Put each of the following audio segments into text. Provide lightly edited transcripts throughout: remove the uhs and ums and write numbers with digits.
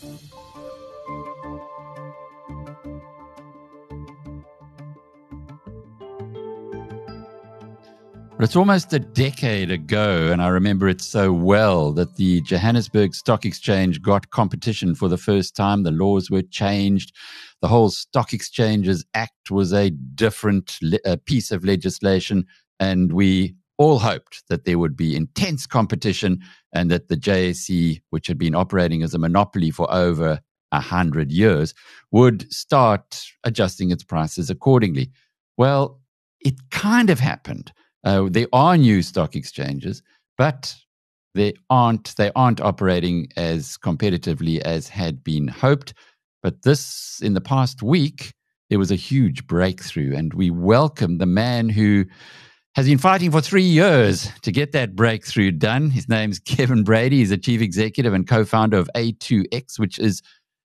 But it's almost a decade ago, and I remember it so well, that the Johannesburg Stock Exchange got competition for the first time. The laws were changed. The whole Stock Exchanges Act was a different piece of legislation, and we all hoped that there would be intense competition and that the JSE, which had been operating as a monopoly for over 100 years, would start adjusting its prices accordingly. Well, it kind of happened. There are new stock exchanges, but they aren't operating as competitively as had been hoped. But in the past week, there was a huge breakthrough, and we welcome the man who has been fighting for 3 years to get that breakthrough done. His name's Kevin Brady. He's the chief executive and co-founder of A2X, which is,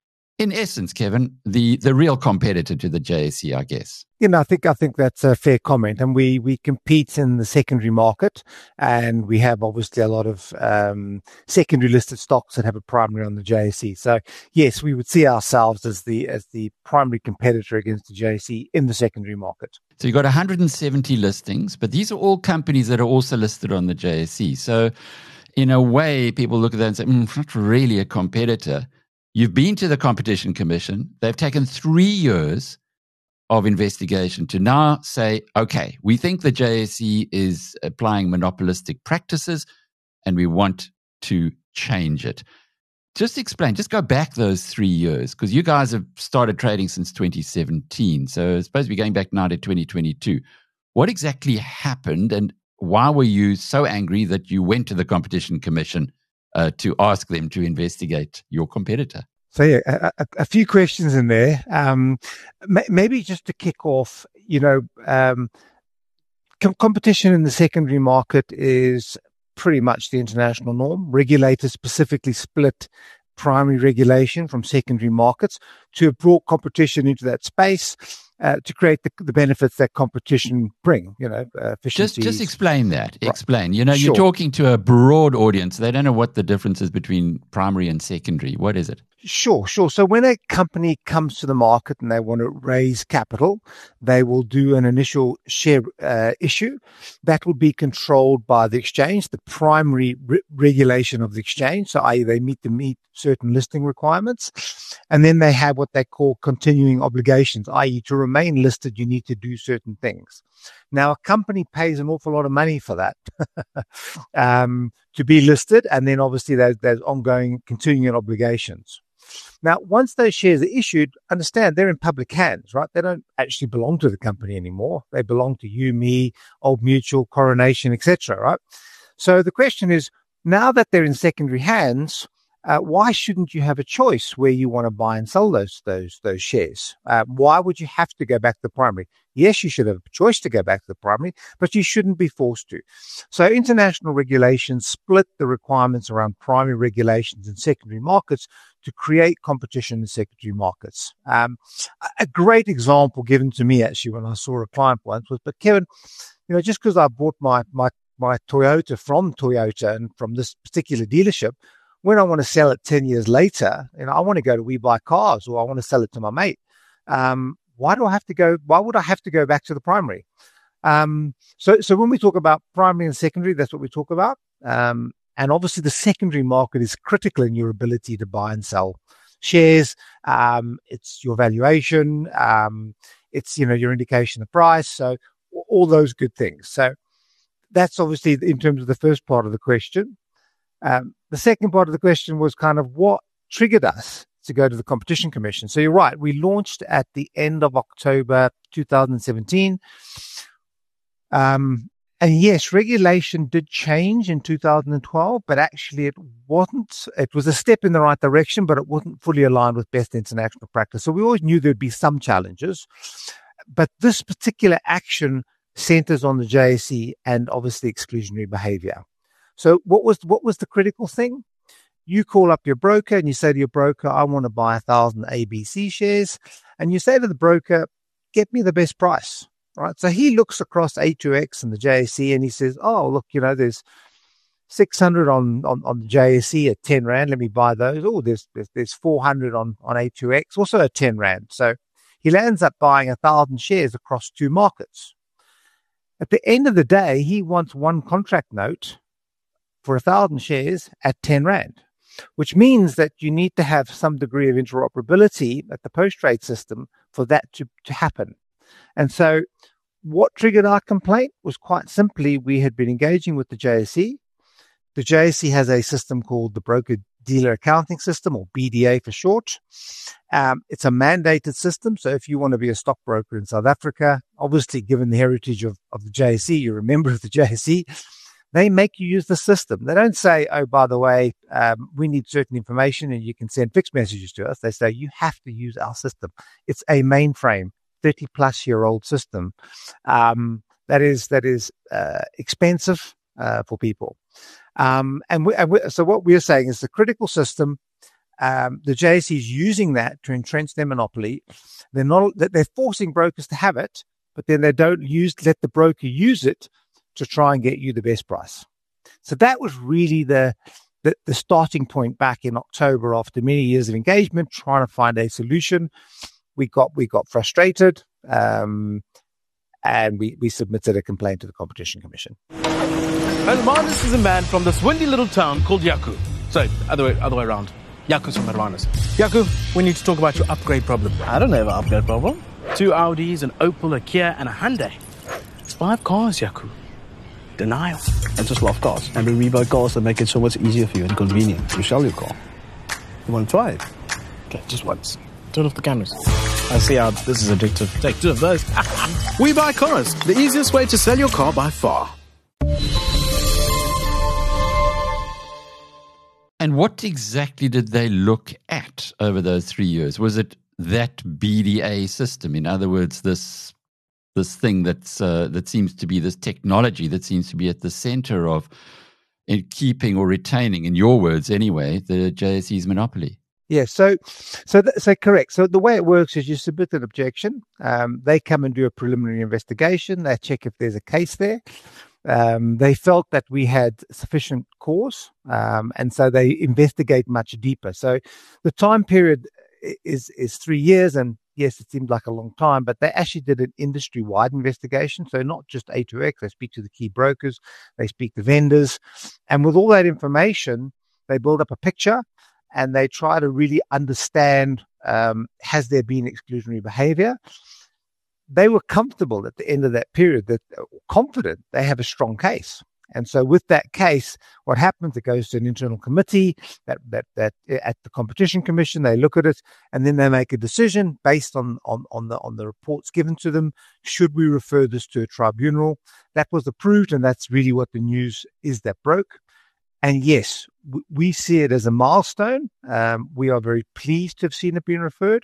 in essence, Kevin, the real competitor to the JSE, I guess. I think that's a fair comment. And we compete in the secondary market, and we have obviously a lot of secondary listed stocks that have a primary on the JSE. So yes, we would see ourselves as the primary competitor against the JSE in the secondary market. So you've got 170 listings, but these are all companies that are also listed on the JSE. So in a way, people look at that and say, it's not really a competitor. You've been to the Competition Commission. They've taken 3 years of investigation to now say, okay, we think the JSE is applying monopolistic practices and we want to change it. Just explain, just go back those 3 years, because you guys have started trading since 2017. So it's supposed to be going back now to 2022. What exactly happened, and why were you so angry that you went to the Competition Commission to ask them to investigate your competitor? So yeah, a few questions in there. Maybe just to kick off, competition in the secondary market is pretty much the international norm. Regulators specifically split primary regulation from secondary markets to have brought competition into that space to create the benefits that competition bring, efficiencies. Just explain that. Right. Explain. Sure. You're talking to a broad audience. They don't know what the difference is between primary and secondary. What is it? Sure. So when a company comes to the market and they want to raise capital, they will do an initial share issue that will be controlled by the exchange, the primary regulation of the exchange. So i.e. they meet certain listing requirements. And then they have what they call continuing obligations, i.e. to remain listed, you need to do certain things. Now, a company pays an awful lot of money for that to be listed. And then obviously there's ongoing continuing obligations. Now, once those shares are issued, understand they're in public hands, right? They don't actually belong to the company anymore. They belong to you, me, Old Mutual, Coronation, etc., right? So the question is, now that they're in secondary hands, why shouldn't you have a choice where you want to buy and sell those shares? Why would you have to go back to the primary? Yes, you should have a choice to go back to the primary, but you shouldn't be forced to. So international regulations split the requirements around primary regulations and secondary markets to create competition in secondary markets. A great example given to me actually when I saw a client once was, but Kevin, just because I bought my Toyota from Toyota and from this particular dealership, when I want to sell it 10 years later, I want to go to We Buy Cars or I want to sell it to my mate. Why would I have to go back to the primary? So when we talk about primary and secondary, that's what we talk about. And obviously the secondary market is critical in your ability to buy and sell shares. It's your valuation. It's, your indication of price. So all those good things. So that's obviously in terms of the first part of the question. The second part of the question was kind of what triggered us to go to the Competition Commission. So you're right. We launched at the end of October 2017. And yes, regulation did change in 2012, but actually it wasn't. It was a step in the right direction, but it wasn't fully aligned with best international practice. So we always knew there'd be some challenges, but this particular action centers on the JSE and obviously exclusionary behavior. So what was the critical thing? You call up your broker and you say to your broker, I want to buy 1,000 ABC shares. And you say to the broker, get me the best price, right? So he looks across A2X and the JSE and he says, oh, look, there's 600 on the JSE at 10 Rand. Let me buy those. Oh, there's 400 on A2X, also at 10 Rand. So he lands up buying 1,000 shares across two markets. At the end of the day, he wants one contract note for 1,000 shares at 10 Rand, which means that you need to have some degree of interoperability at the post-trade system for that to happen. And so what triggered our complaint was quite simply, we had been engaging with the JSE. The JSE has a system called the Broker Dealer Accounting System, or BDA for short. It's a mandated system. So if you want to be a stockbroker in South Africa, obviously given the heritage of the JSE, you're a member of the JSE, they make you use the system. They don't say, oh, by the way, we need certain information and you can send fixed messages to us. They say, you have to use our system. It's a mainframe, 30-plus-year-old system that is expensive for people. So what we're saying is the critical system, the JSE is using that to entrench their monopoly. They're forcing brokers to have it, but then they don't let the broker use it to try and get you the best price. So that was really the starting point back in October after many years of engagement, trying to find a solution. We got frustrated, and we submitted a complaint to the Competition Commission. Hermanus is a man from this windy little town called Yaku. Sorry, other way around. Yaku's from Hermanus. Yaku, we need to talk about your upgrade problem. I don't have an upgrade problem. 2 Audis, an Opel, a Kia, and a Hyundai. It's 5 cars, Yaku. Denial. I just love cars. And we buy cars that make it so much easier for you and convenient to sell your car. You want to try it? Okay, just once. Turn off the cameras. I see how this is addictive. Take 2 of those. We Buy Cars, the easiest way to sell your car by far. And what exactly did they look at over those 3 years? Was it that BDA system? In other words, this thing that seems to be this technology that seems to be at the center of keeping or retaining, in your words anyway, the JSE's monopoly. Yeah, so correct. So the way it works is you submit an objection. They come and do a preliminary investigation. They check if there's a case there. They felt that we had sufficient cause, and so they investigate much deeper. So the time period is 3 years, and yes, it seemed like a long time, but they actually did an industry-wide investigation. So not just A2X, they speak to the key brokers, they speak to vendors, and with all that information, they build up a picture, and they try to really understand, has there been exclusionary behavior? They were comfortable at the end of that period, confident they have a strong case. And so with that case, what happens, it goes to an internal committee that at the Competition Commission, they look at it and then they make a decision based on the reports given to them. Should we refer this to a tribunal? That was approved, and that's really what the news is that broke. And yes, we see it as a milestone. We are very pleased to have seen it being referred.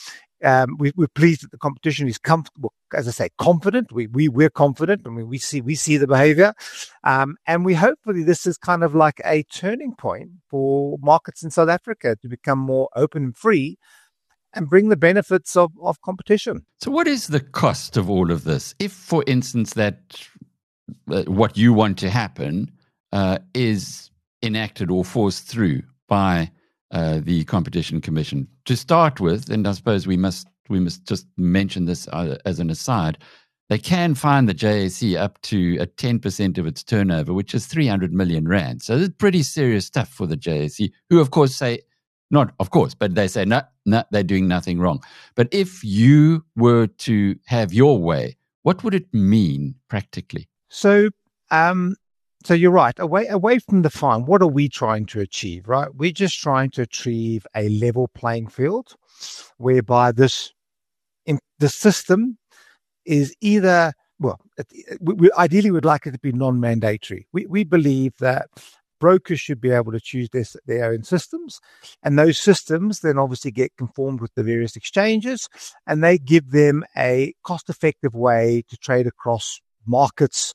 We're pleased that the competition is comfortable, as I say, confident. We're confident. I mean, we see the behavior, and we hopefully this is kind of like a turning point for markets in South Africa to become more open and free, and bring the benefits of competition. So, what is the cost of all of this? If, for instance, that what you want to happen is enacted or forced through by the Competition Commission. To start with, and I suppose we must just mention this as an aside, they can fine the JSE up to 10% of its turnover, which is 300 million rand. So it's pretty serious stuff for the JSE, who of course say, not of course, but they say, no, they're doing nothing wrong. But if you were to have your way, what would it mean practically? So you're right. Away from the fine, what are we trying to achieve, right? We're just trying to achieve a level playing field whereby the system is either, we ideally would like it to be non-mandatory. We believe that brokers should be able to choose their own systems, and those systems then obviously get conformed with the various exchanges, and they give them a cost-effective way to trade across markets,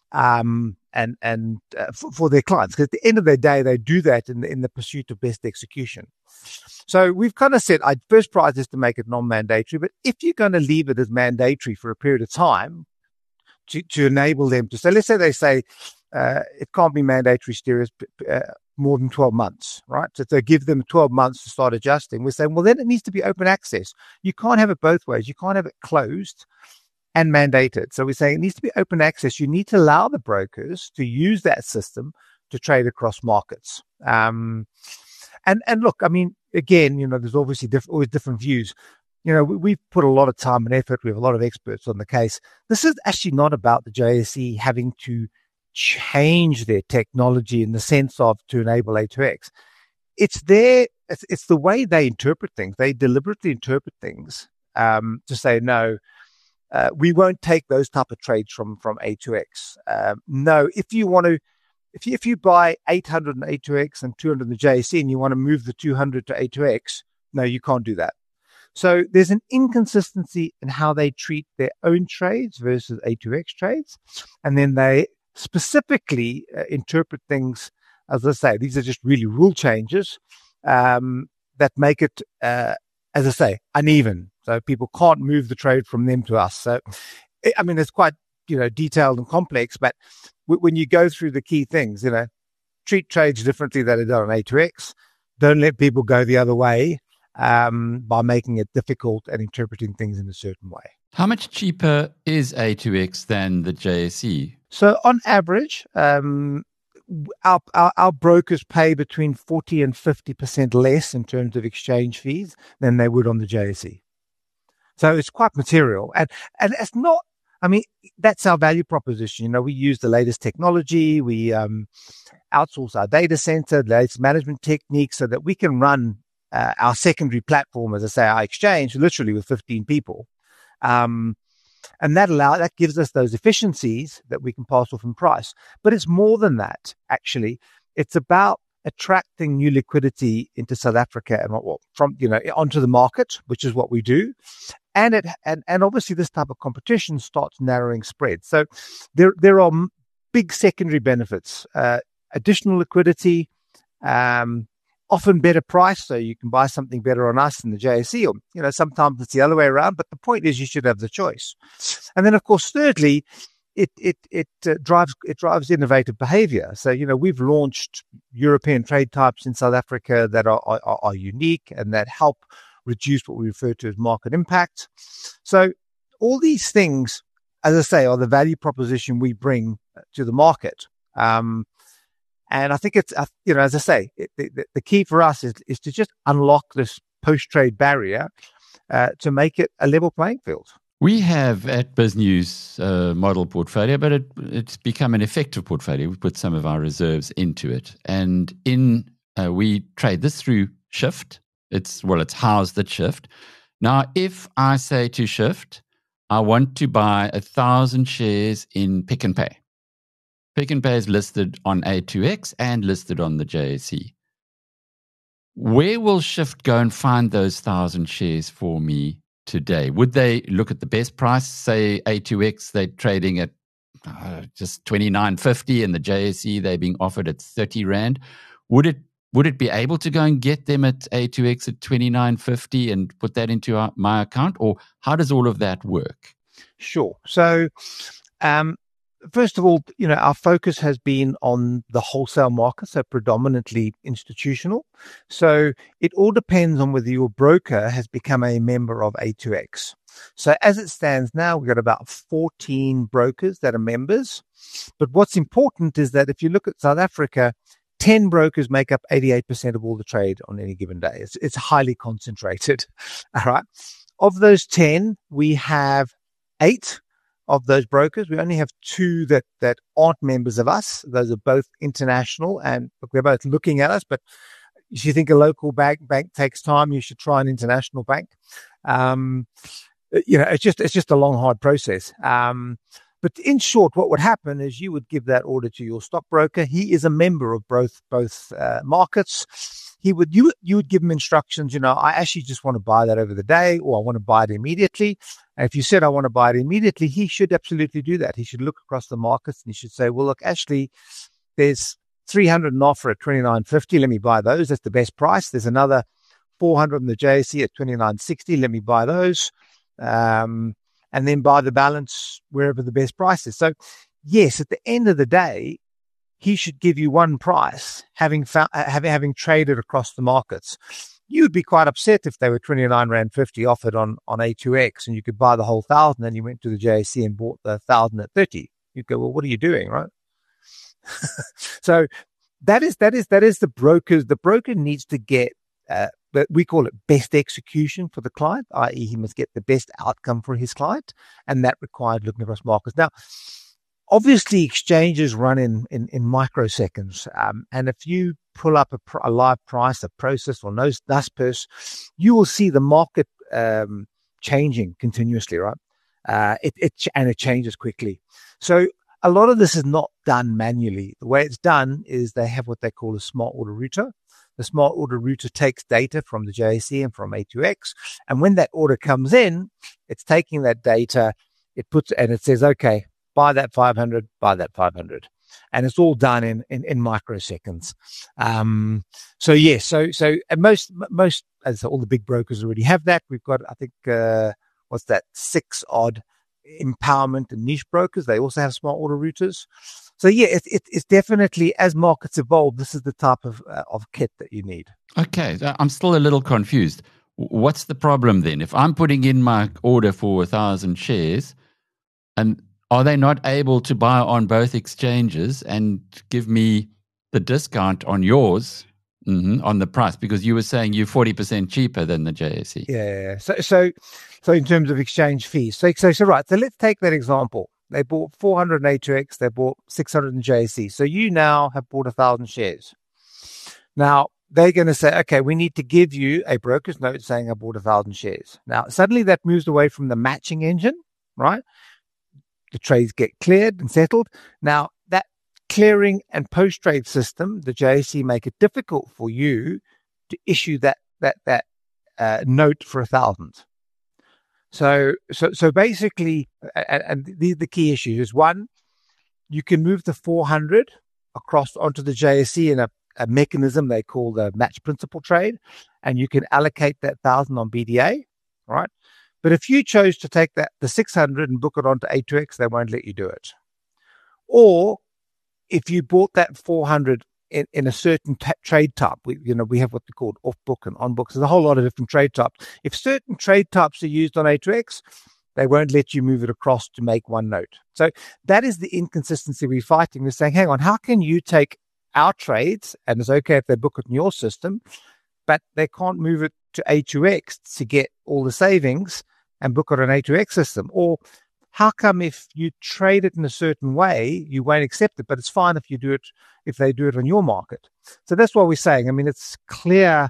for their clients, because at the end of the day, they do that in the pursuit of best execution. So we've kind of said, our first prize is to make it non-mandatory, but if you're going to leave it as mandatory for a period of time to enable them to, so let's say they say, it can't be mandatory steerage more than 12 months, right? So to give them 12 months to start adjusting, we're saying, well, then it needs to be open access. You can't have it both ways. You can't have it closed and mandated. So we're saying it needs to be open access. You need to allow the brokers to use that system to trade across markets. And look, I mean, again, there's obviously always different views. We've put a lot of time and effort. We have a lot of experts on the case. This is actually not about the JSE having to change their technology in the sense of to enable A2X. It's the way they interpret things. They deliberately interpret things to say, no, we won't take those type of trades from A2X. No, if you buy 800 in A2X and 200 in the JSE and you want to move the 200 to A2X, no, you can't do that. So there's an inconsistency in how they treat their own trades versus A2X trades. And then they specifically interpret things, as I say, these are just really rule changes that make it, as I say, uneven. So people can't move the trade from them to us. So, I mean, it's quite, detailed and complex, but when you go through the key things, treat trades differently than are done on A2X. Don't let people go the other way by making it difficult and interpreting things in a certain way. How much cheaper is A2X than the JSE? So on average, our brokers pay between 40 and 50% less in terms of exchange fees than they would on the JSE. So it's quite material. And it's not, I mean, that's our value proposition. We use the latest technology. We outsource our data center, the latest management techniques so that we can run our secondary platform, as I say, our exchange, literally with 15 people. And that gives us those efficiencies that we can pass off in price. But it's more than that, actually. It's about attracting new liquidity into South Africa and onto the market, which is what we do. And obviously this type of competition starts narrowing spreads. So there are big secondary benefits, additional liquidity, often better price, so you can buy something better on us than the JSE, or sometimes it's the other way around. But the point is, you should have the choice. And then, of course, thirdly, it drives innovative behavior. So we've launched European trade types in South Africa that are unique and that help reduce what we refer to as market impact. So all these things, as I say, are the value proposition we bring to the market. And I think it's, as I say, the key for us is to just unlock this post-trade barrier to make it a level playing field. We have at BizNews a model portfolio, but it's become an effective portfolio. We put some of our reserves into it. And we trade this through Shift. It's housed at Shift. Now, if I say to Shift, I want to buy 1,000 shares in Pick n Pay. Pick n Pay is listed on A2X and listed on the JSE. Where will Shift go and find those 1,000 shares for me today? Would they look at the best price, say A2X, they're trading at just 29.50 and the JSE, they're being offered at 30 Rand? Would it be able to go and get them at A2X at 29.50 and put that into my account? Or how does all of that work? Sure. So, first of all, our focus has been on the wholesale market, so predominantly institutional. So it all depends on whether your broker has become a member of A2X. So as it stands now, we've got about 14 brokers that are members. But what's important is that if you look at South Africa, 10 brokers make up 88% of all the trade on any given day. It's highly concentrated. All right. Of those 10, we have 8 of those brokers. We only have 2 that aren't members of us. Those are both international, and look, they're both looking at us. But if you think a local bank takes time, you should try an international bank. It's just a long, hard process. But in short, what would happen is you would give that order to your stockbroker. He is a member of both markets. You would give him instructions. I actually just want to buy that over the day, or I want to buy it immediately. And if you said I want to buy it immediately, he should absolutely do that. He should look across the markets and he should say, well, look, actually, there's 300 an offer at 29.50. Let me buy those. That's the best price. There's another 400 in the JSE at 29.60. Let me buy those. And then buy the balance wherever the best price is. So, yes, at the end of the day, he should give you one price, having traded across the markets. You'd be quite upset if they were 29 Rand 50 offered on A2X and you could buy the whole 1,000 and you went to the JSE and bought the 1,000 at 30. You'd go, well, what are you doing, right? So that is the brokers. The broker needs to get, we call it best execution for the client, i.e. he must get the best outcome for his client. And that required looking across markets. Now, obviously, exchanges run in microseconds. And if you pull up a live price, a process or Naspers, you will see the market changing continuously, right? It changes quickly. So a lot of this is not done manually. The way it's done is they have what they call a smart order router. The smart order router takes data from the JSE and from A2X. And when that order comes in, it's taking that data, it says, okay, buy that 500, buy that 500. And it's all done in microseconds. And most, as I say, all the big brokers already have that. We've got, I think, 6 odd empowerment and niche brokers. They also have smart order routers. So it's definitely, as markets evolve, this is the type of kit that you need. Okay, I'm still a little confused. What's the problem then? If I'm putting in my order for 1,000 shares, and are they not able to buy on both exchanges and give me the discount on yours on the price? Because you were saying you're 40% cheaper than the JSE. Yeah. So in terms of exchange fees, so right. So let's take that example. They bought 400 in A2X. They bought 600 in JSE. So you now have bought 1,000 shares. Now they're going to say, okay, we need to give you a broker's note saying I bought 1,000 shares. Now suddenly that moves away from the matching engine, right? The trades get cleared and settled. Now, that clearing and post-trade system, the JSE make it difficult for you to issue that note for 1,000. So basically, and the key issues is, one, you can move the 400 across onto the JSE in a mechanism they call the match principal trade, and you can allocate that 1,000 on BDA, right? But if you chose to take the 600 and book it onto A2X, they won't let you do it. Or if you bought that 400 in a certain trade type, we have what they call off book and on book. There's a whole lot of different trade types. If certain trade types are used on A2X, they won't let you move it across to make one note. So that is the inconsistency we're fighting. We're saying, hang on, how can you take our trades, and it's okay if they book it in your system, but they can't move it to A2X to get all the savings and book it on an A2X system? Or how come if you trade it in a certain way, you won't accept it, but it's fine if they do it on your market? So that's what we're saying. I mean, it's clear.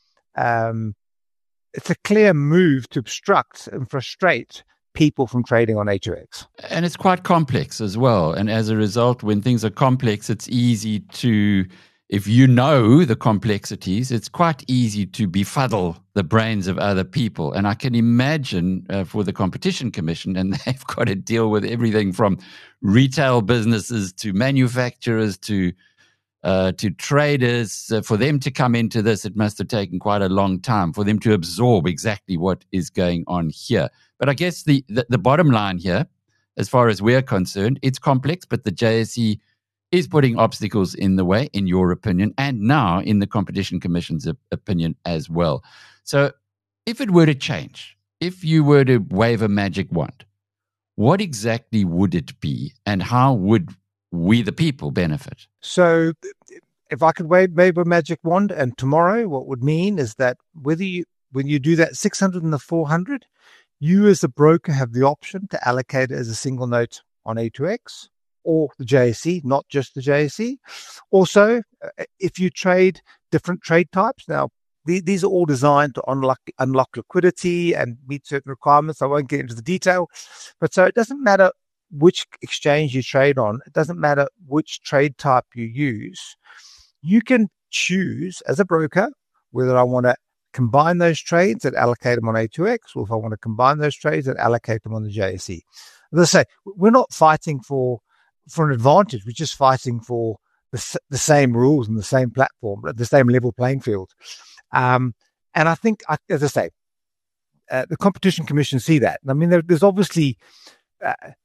It's a clear move to obstruct and frustrate people from trading on A2X. And it's quite complex as well. And as a result, when things are complex, it's easy to, if you know the complexities, it's quite easy to befuddle the brains of other people. And I can imagine for the Competition Commission, and they've got to deal with everything from retail businesses to manufacturers to traders. For them to come into this, it must have taken quite a long time for them to absorb exactly what is going on here. But I guess the bottom line here, as far as we're concerned, it's complex, but the JSE is putting obstacles in the way, in your opinion, and now in the Competition Commission's opinion as well. So if it were to change, if you were to wave a magic wand, what exactly would it be, and how would we, the people, benefit? So if I could wave a magic wand, and tomorrow, what would mean is that when you do that 600 and the 400, you as a broker have the option to allocate it as a single note on A2X or the JSE, not just the JSE. Also, if you trade different trade types, now these are all designed to unlock liquidity and meet certain requirements. I won't get into the detail, but so it doesn't matter which exchange you trade on. It doesn't matter which trade type you use. You can choose as a broker whether I want to combine those trades and allocate them on A2X, or if I want to combine those trades and allocate them on the JSE. As I say, we're not fighting for an advantage. We're just fighting for the same rules and the same platform, the same level playing field. And I think, as I say, the Competition Commission see that. I mean, there's obviously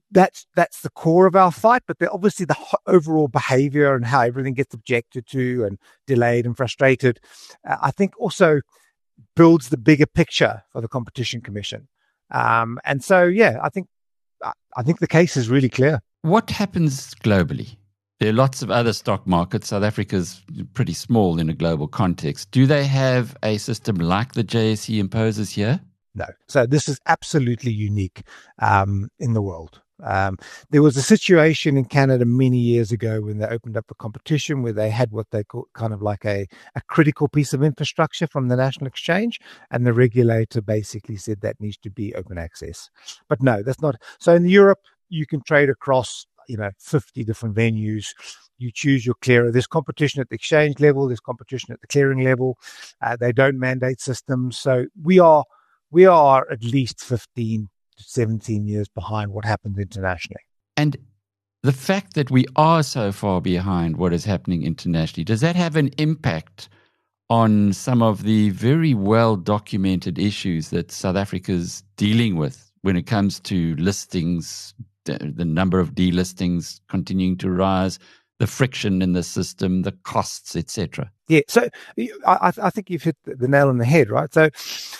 that's the core of our fight. But obviously the overall behavior and how everything gets objected to and delayed and frustrated, I think also builds the bigger picture for the Competition Commission. And so, yeah, I think the case is really clear. What happens globally? There are lots of other stock markets. South Africa's pretty small in a global context. Do they have a system like the JSE imposes here? No. So this is absolutely unique in the world. There was a situation in Canada many years ago when they opened up a competition where they had what they call kind of like a critical piece of infrastructure from the National Exchange, and the regulator basically said that needs to be open access. But no, that's not. So in Europe, you can trade across 50 different venues. You choose your clearer. There's competition at the exchange level. There's competition at the clearing level. They don't mandate systems. So we are at least 15 to 17 years behind what happens internationally. And the fact that we are so far behind what is happening internationally, does that have an impact on some of the very well-documented issues that South Africa's dealing with when it comes to listings, the number of delistings continuing to rise, the friction in the system, the costs, etc.? Yeah, so I think you've hit the nail on the head, right? So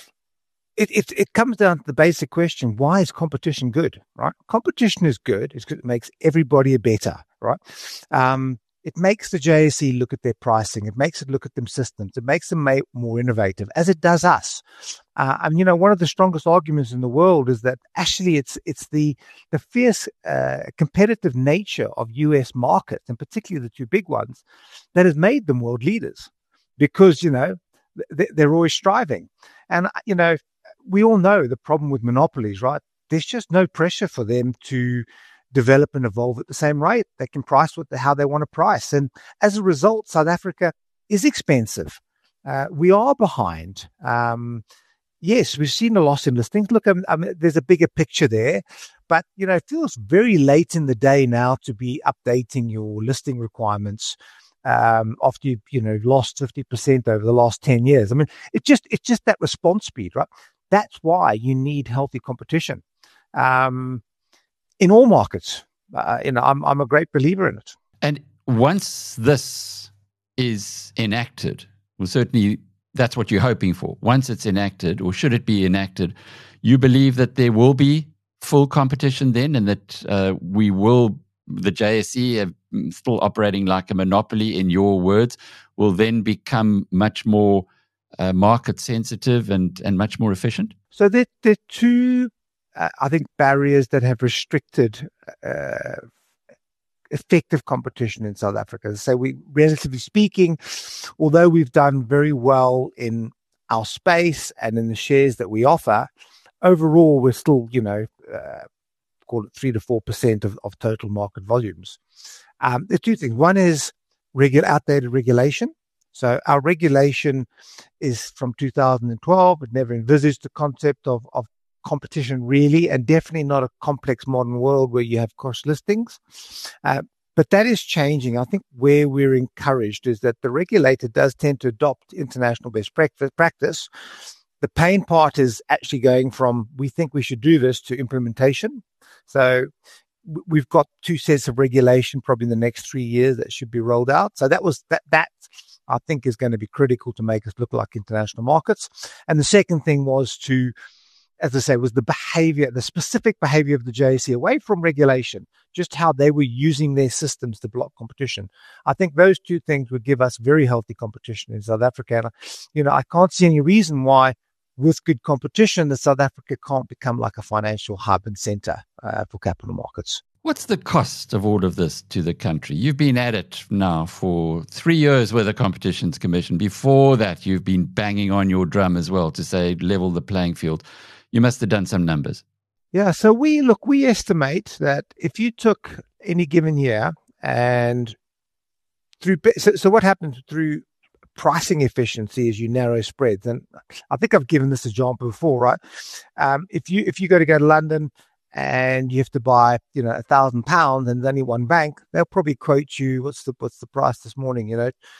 it comes down to the basic question: why is competition good? Right? Competition is good. It's good. It makes everybody better, right? It makes the JSE look at their pricing. It makes it look at them systems. It makes them more innovative, as it does us. And one of the strongest arguments in the world is that actually it's the fierce competitive nature of US markets, and particularly the two big ones, that has made them world leaders, because they're always striving. And we all know the problem with monopolies, right? There's just no pressure for them to develop and evolve at the same rate. They can price how they want to price. And as a result, South Africa is expensive. We are behind. Yes, we've seen a loss in listings. Look, there's a bigger picture there, but it feels very late in the day now to be updating your listing requirements after you've lost 50% over the last 10 years. I mean, it's just that response speed, right? That's why you need healthy competition in all markets. I'm a great believer in it. And once this is enacted, well, certainly that's what you're hoping for. Once it's enacted, or should it be enacted, you believe that there will be full competition then, and that the JSE, still operating like a monopoly, in your words, will then become much more market sensitive and much more efficient? So there are two, I think, barriers that have restricted effective competition in South Africa. So we, relatively speaking, although we've done very well in our space and in the shares that we offer, overall we're still, call it 3 to 4% of total market volumes. There are two things. One is outdated regulation. So our regulation is from 2012. It never envisaged the concept of competition, really, and definitely not a complex modern world where you have cross listings. But that is changing. I think where we're encouraged is that the regulator does tend to adopt international best practice. The pain part is actually going from, we think we should do this, to implementation. So we've got 2 sets of regulation probably in the next 3 years that should be rolled out. So that I think is going to be critical to make us look like international markets. And the second thing was to, as I say, was the behavior, the specific behavior of the JSE away from regulation, just how they were using their systems to block competition. I think those 2 things would give us very healthy competition in South Africa. And, I can't see any reason why, with good competition, that South Africa can't become like a financial hub and center for capital markets. What's the cost of all of this to the country? You've been at it now for 3 years with the Competitions Commission. Before that, you've been banging on your drum as well to say level the playing field. You must have done some numbers. Yeah, so we estimate that if you took any given year and so what happens through pricing efficiency is you narrow spreads. And I think I've given this example before, right? If you go to London and you have to buy, £1,000 and there's only one bank, they'll probably quote you, what's the price this morning?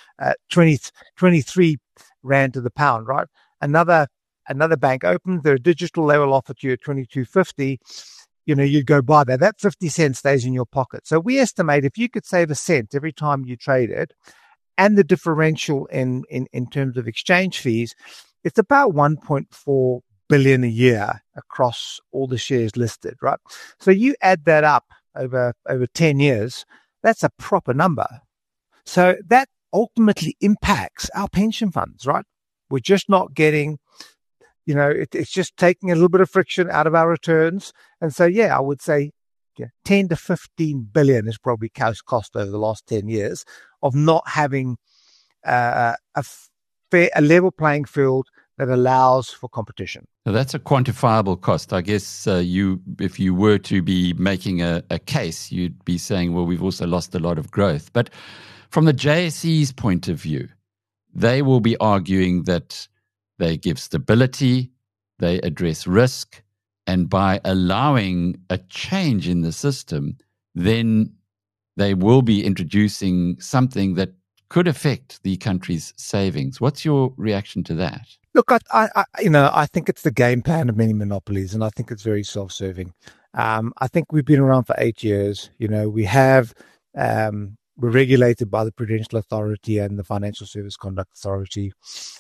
23 Rand to the pound, right? Another bank opens their digital, they will offer to you at 22.50. you'd go buy that. That 50 cents stays in your pocket. So we estimate if you could save a cent every time you traded, and the differential in terms of exchange fees, it's about 1.4 billion a year across all the shares listed, right? So you add that up over 10 years, that's a proper number. So that ultimately impacts our pension funds, right? We're just not getting, it's just taking a little bit of friction out of our returns. And so, I would say 10 to 15 billion is probably cost over the last 10 years of not having a level playing field that allows for competition. So that's a quantifiable cost. I guess if you were to be making a case, you'd be saying, well, we've also lost a lot of growth. But from the JSE's point of view, they will be arguing that they give stability, they address risk, and by allowing a change in the system, then they will be introducing something that could affect the country's savings. What's your reaction to that? Look, I think it's the game plan of many monopolies, and I think it's very self-serving. I think we've been around for 8 years. We have we're regulated by the Prudential Authority and the Financial Service Conduct Authority.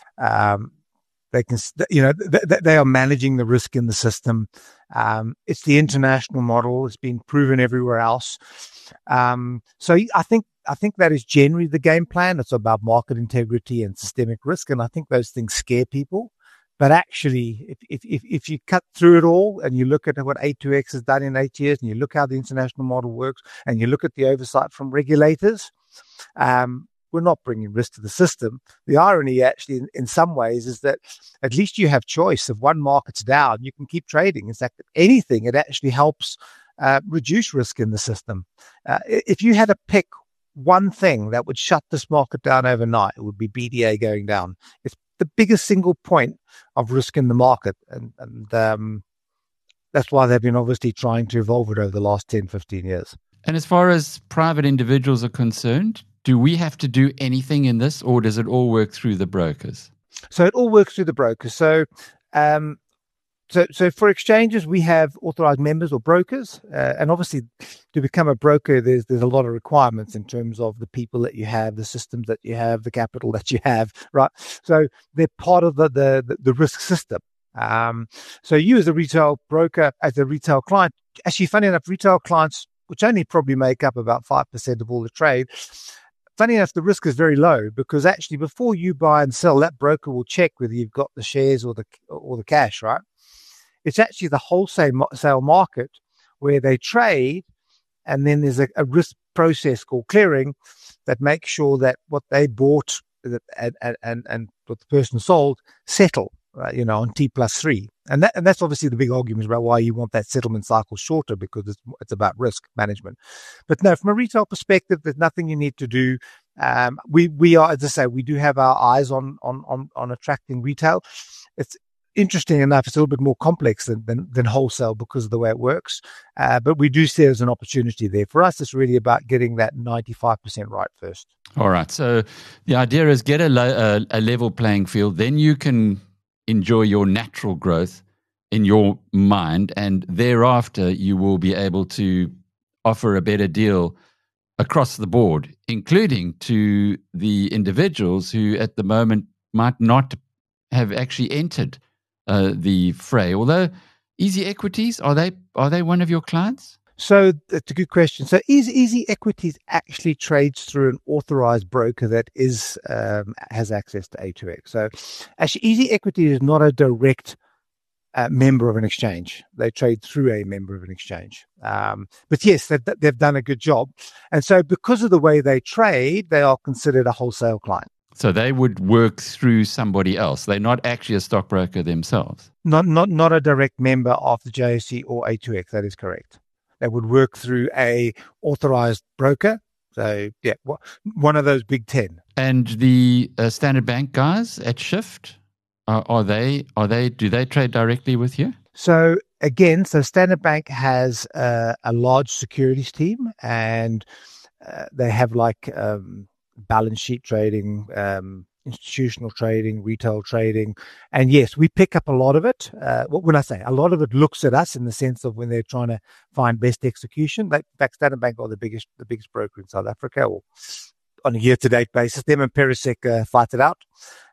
They can, they are managing the risk in the system. It's the international model. It's been proven everywhere else. So I think that is generally the game plan. It's about market integrity and systemic risk, and I think those things scare people. But actually, if you cut through it all and you look at what A2X has done in 8 years, and you look how the international model works, and you look at the oversight from regulators, we're not bringing risk to the system. The irony, actually, in some ways, is that at least you have choice. If one market's down, you can keep trading. In fact, if anything, it actually helps reduce risk in the system. If you had to pick one thing that would shut this market down overnight, it would be BDA going down. It's the biggest single point of risk in the market. And that's why they've been obviously trying to evolve it over the last 10, 15 years. And as far as private individuals are concerned, do we have to do anything in this, or does it all work through the brokers? So it all works through the brokers. So for exchanges, we have authorized members or brokers. And obviously, to become a broker, there's a lot of requirements in terms of the people that you have, the systems that you have, the capital that you have, right? So they're part of the risk system. So you as a retail broker, as a retail client, actually, funny enough, retail clients, which only probably make up about 5% of all the trade, funny enough, the risk is very low, because actually before you buy and sell, that broker will check whether you've got the shares or the cash, right? It's actually the wholesale market where they trade, and then there's a risk process called clearing that makes sure that what they bought and what the person sold settle, right, on T+3. And that's obviously the big argument about why you want that settlement cycle shorter, because it's about risk management. But no, from a retail perspective, there's nothing you need to do. We are, as I say, we do have our eyes on attracting retail. It's interesting enough, it's a little bit more complex than wholesale because of the way it works. But we do see it as an opportunity there. For us, it's really about getting that 95% right first. All right. So the idea is get a level playing field, then you can enjoy your natural growth in your mind, and thereafter you will be able to offer a better deal across the board, including to the individuals who at the moment might not have actually entered the fray. Although Easy Equities, are they one of your clients? So that's a good question. So Easy Equities actually trades through an authorized broker that has access to A2X. So actually, Easy Equities is not a direct member of an exchange. They trade through a member of an exchange. But yes, they've done a good job. And so because of the way they trade, they are considered a wholesale client. So they would work through somebody else. They're not actually a stockbroker themselves. Not a direct member of the JSE or A2X. That is correct. They would work through a authorized broker. So yeah, one of those big 10. And the Standard Bank guys at Shift, do they trade directly with you? So again, Standard Bank has a large securities team, and they have balance sheet trading, institutional trading, retail trading. And yes, we pick up a lot of it. When I say a lot of it looks at us in the sense of when they're trying to find best execution. In fact, Standard Bank are the biggest broker in South Africa, or on a year-to-date basis. Them and Perisec fight it out.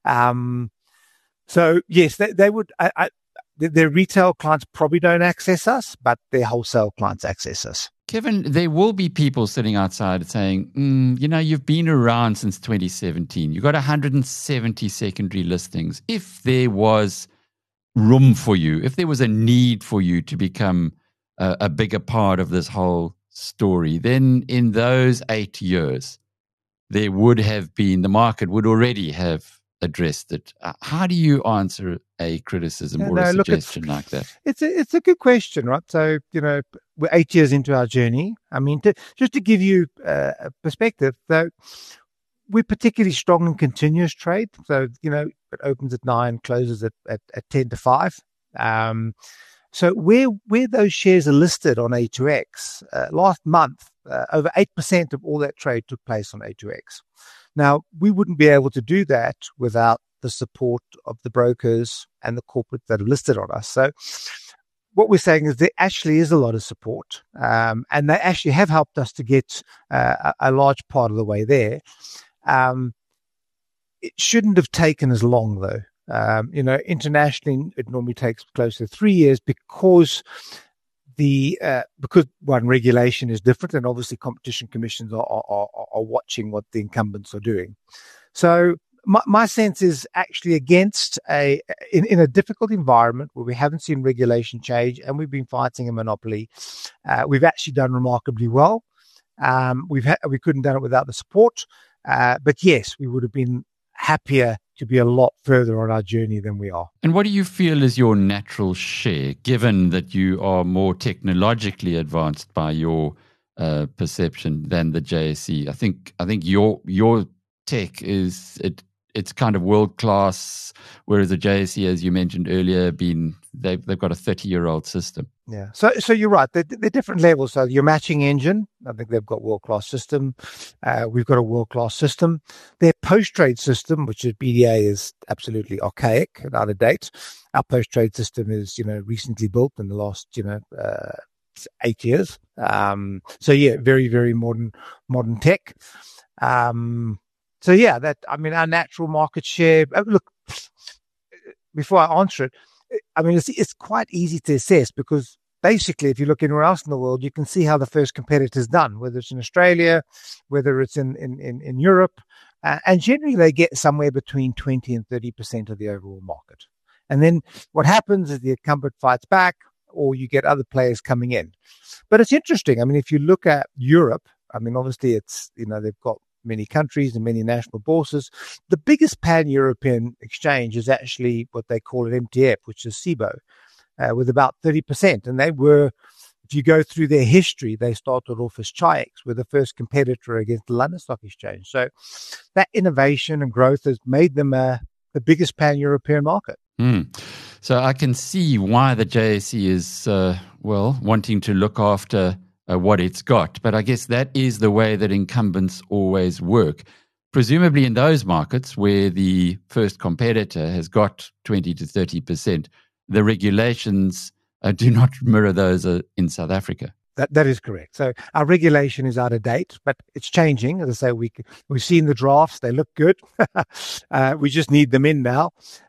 So yes, they would. Their retail clients probably don't access us, but their wholesale clients access us. Kevin, there will be people sitting outside saying, you've been around since 2017. You've got 170 secondary listings. If there was room for you, if there was a need for you to become a bigger part of this whole story, then in those 8 years, the market would already have addressed it. How do you answer a criticism or a suggestion like that? It's a good question, right? So, we're 8 years into our journey. I mean, just to give you a perspective, though, we're particularly strong in continuous trade. So, it opens at 9, closes at 10 to 5. So where those shares are listed on A2X, last month, over 8% of all that trade took place on A2X. Now, we wouldn't be able to do that without the support of the brokers and the corporates that are listed on us. So what we're saying is there actually is a lot of support, and they actually have helped us to get a large part of the way there. It shouldn't have taken as long, though. Internationally, it normally takes close to 3 years because one, regulation is different, and obviously competition commissions are watching what the incumbents are doing. So my sense is actually against in a difficult environment where we haven't seen regulation change and we've been fighting a monopoly, we've actually done remarkably well. We couldn't have done it without the support, but yes, we would have been happier to be a lot further on our journey than we are. And what do you feel is your natural share, given that you are more technologically advanced by your perception than the JSE? I think your tech it's kind of world class, whereas the JSE, as you mentioned earlier, they've got a 30-year-old system. Yeah, so you're right. They're different levels. So your matching engine, I think they've got world-class system. We've got a world-class system. Their post-trade system, which is BDA, is absolutely archaic and out of date. Our post-trade system is, recently built in the last, 8 years. So yeah, very, very modern tech. So yeah, our natural market share. Look, before I answer it, it's quite easy to assess because basically, if you look anywhere else in the world, you can see how the first competitor's done, whether it's in Australia, whether it's in Europe, and generally they get somewhere between 20 and 30% of the overall market. And then what happens is the incumbent fights back, or you get other players coming in. But it's interesting. If you look at Europe, obviously it's they've got many countries and many national bourses. The biggest pan-European exchange is actually what they call an MTF, which is CIBO, with about 30%. And they were, if you go through their history, they started off as Chi-X, were the first competitor against the London Stock Exchange. So that innovation and growth has made them the biggest pan-European market. So I can see why the JSE is, wanting to look after what it's got. But I guess that is the way that incumbents always work. Presumably in those markets where the first competitor has got 20 to 30%, the regulations do not mirror those in South Africa. That is correct. So our regulation is out of date, but it's changing. As I say, we've seen the drafts. They look good. We just need them in now.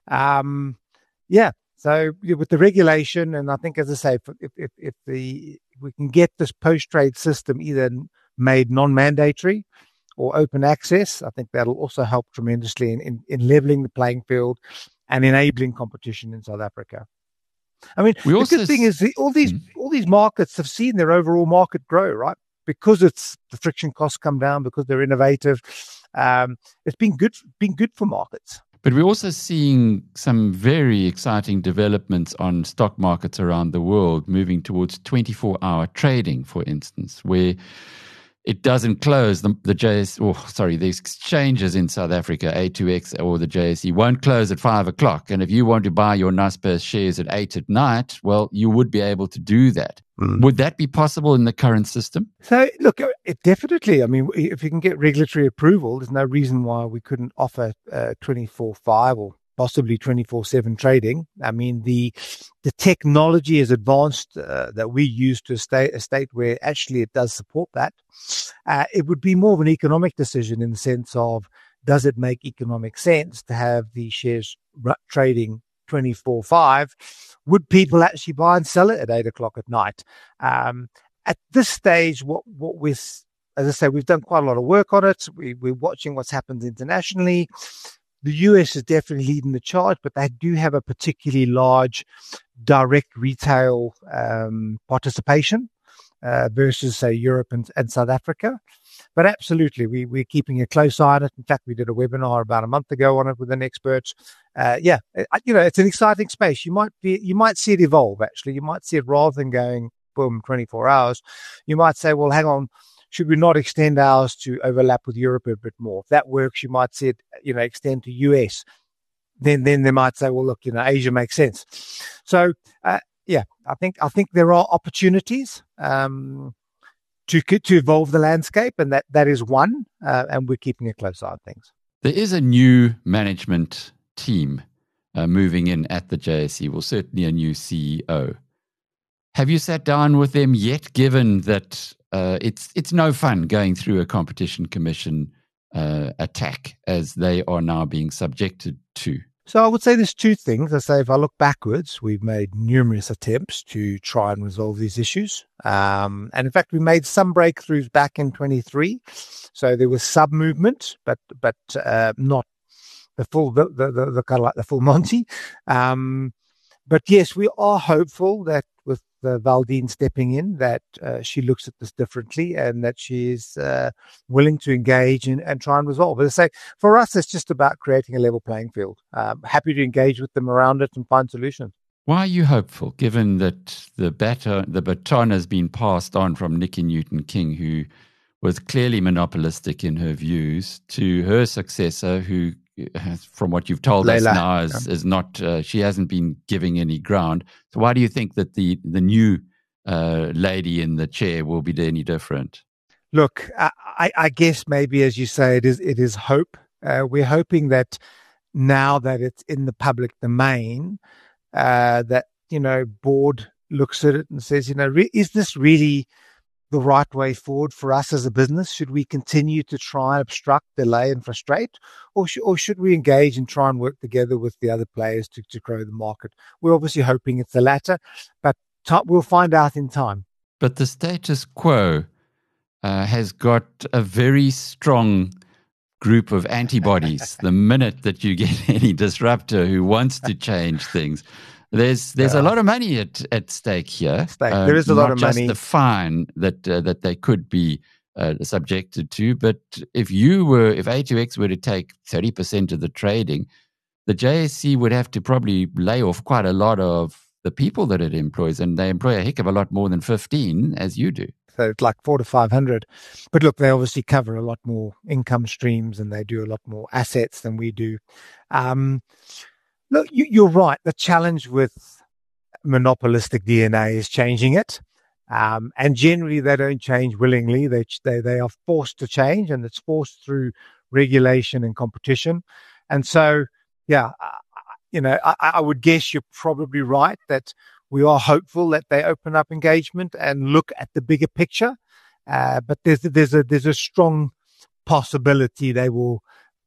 So with the regulation, and I think, as I say, if we can get this post-trade system either made non-mandatory or open access, I think that'll also help tremendously in leveling the playing field and enabling competition in South Africa. The good thing is all these markets have seen their overall market grow, right? Because the friction costs come down, because they're innovative. It's been good for markets. But we're also seeing some very exciting developments on stock markets around the world, moving towards 24-hour trading, for instance, where it doesn't close. The the exchanges in South Africa, A2X or the JSE, won't close at 5 o'clock. And if you want to buy your Naspers shares at 8 at night, well, you would be able to do that. Would that be possible in the current system? So, look, it definitely. I mean, if you can get regulatory approval, there's no reason why we couldn't offer 24/5 or possibly 24/7 trading. I mean, the technology is advanced that we use to a state where actually it does support that. It would be more of an economic decision in the sense of, does it make economic sense to have the shares trading 24/5? Would people actually buy and sell it at 8 o'clock at night? At this stage, what we're, as I say, we've done quite a lot of work on it. We're watching what's happened internationally. The US is definitely leading the charge, but they do have a particularly large direct retail participation versus, say, Europe and South Africa. But absolutely, we're keeping a close eye on it. In fact, we did a webinar about a month ago on it with an expert. It's an exciting space. You might see it evolve. Actually, you might see it rather than going boom 24 hours. You might say, well, hang on, should we not extend ours to overlap with Europe a bit more? If that works, you might see it, extend to US. Then they might say, well, look, Asia makes sense. So, I think there are opportunities to evolve the landscape, and that is one, and we're keeping a close eye on things. There is a new management team moving in at the JSE, well, certainly a new CEO. Have you sat down with them yet, given that it's no fun going through a competition commission attack as they are now being subjected to? So I would say there's two things. I say if I look backwards, we've made numerous attempts to try and resolve these issues. And in fact, we made some breakthroughs back in 23. So there was some movement, but not the full, the kind of like the full Monty. But yes, we are hopeful that with Valdene stepping in, that she looks at this differently and that she is willing to engage and try and resolve. As I say, for us, it's just about creating a level playing field. Happy to engage with them around it and find solutions. Why are you hopeful, given that the baton has been passed on from Nikki Newton-King, who was clearly monopolistic in her views, to her successor, who, from what you've told us now, is not, she hasn't been giving any ground. So why do you think that the new lady in the chair will be any different? Look, I guess maybe, as you say, it is hope. We're hoping that now that it's in the public domain, that, board looks at it and says, is this really the right way forward for us as a business? Should we continue to try and obstruct, delay and frustrate, or should we engage and try and work together with the other players to grow the market? We're obviously hoping it's the latter, but we'll find out in time. But the status quo has got a very strong group of antibodies the minute that you get any disruptor who wants to change things. There's a lot of money at stake here. There is a lot of money. Not just the fine that they could be subjected to, but if A2X were to take 30% of the trading, the JSE would have to probably lay off quite a lot of the people that it employs, and they employ a heck of a lot more than 15, as you do. So it's like 400 to 500. But look, they obviously cover a lot more income streams and they do a lot more assets than we do. Look, you're right. The challenge with monopolistic DNA is changing it. And generally, they don't change willingly. They are forced to change, and it's forced through regulation and competition. And so, I would guess you're probably right that we are hopeful that they open up engagement and look at the bigger picture. But there's a strong possibility they will,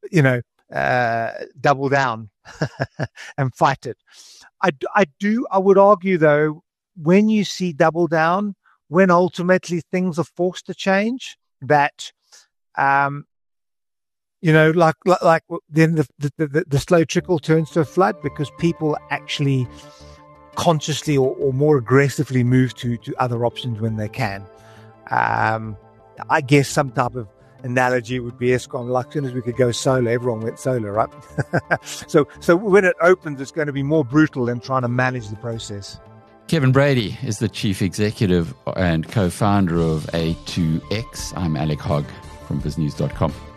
double down and fight it. I would argue though, when you see double down, when ultimately things are forced to change, that, like then the slow trickle turns to a flood, because people actually consciously or more aggressively move to other options when they can. I guess some type of analogy would be Eskom. Like, as soon as we could go solar, everyone went solar, right? So when it opens, it's going to be more brutal than trying to manage the process. Kevin Brady is the chief executive and co-founder of A2X. I'm Alec Hogg from biznews.com.